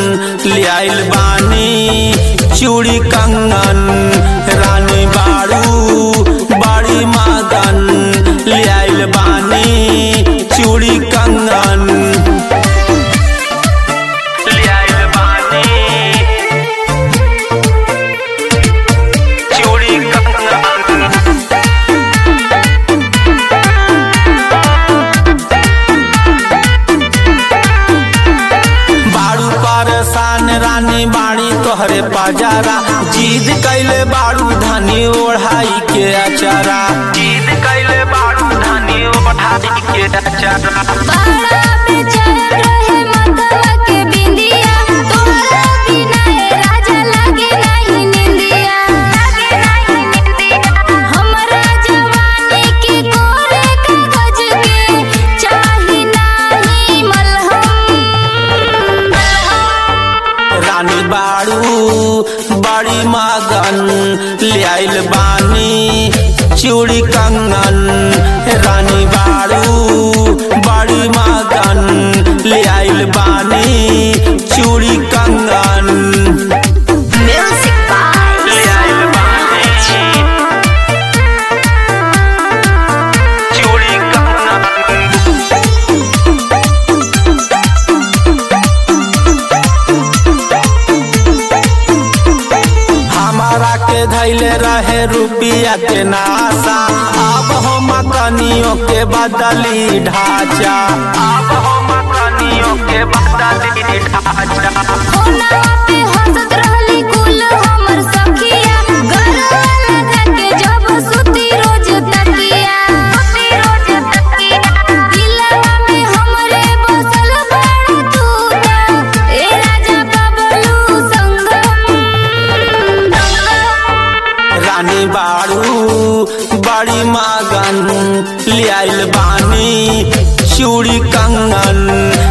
लियाइल बानी चूड़ी कंगन रानी बाड़ू बड़ी मगन लियाइल बानी चूड़ी कंगन लियाइल बानी चूड़ी कंगन बाड़ू परेशान रानी बाड़ी तोहरे पजारा जीद कैले बाड़ू धनी ओढ़ाई के अचारा जीद कैले बाड़ू धनी ओढ़ाई के अचारा बाड़ा बेचैन रहे मतवा के बिंदिया तोहरा बिना ए राजा लागे नहीं निंदिया हमरा जवानी के कोरे कागज के चाही नाही मलहम रानी बाड़ू बड़ी मगन लियाइल बानी चूड़ी कंगन रानी बाड़ू बड़ी मगन लियाइल बानी चूड़ी कंगन म्यूजिक बाय लियाइल बानी चूड़ी कंगन हमारा के धैले रहे रुपिया के नासा अब हम कनियों के बदली ढांचा अब हम कनियों के बदली ढांचा होना पे हंसत रहली कुल हमर सखिया गरवा लगा के जब सुती रोज तकिया दिलवा में हमरे बसल बाड़ा तू ए राजा बबलू संगम रानी बाड़ू बड़ी मगन लियाइल बानी चूड़ी कंगन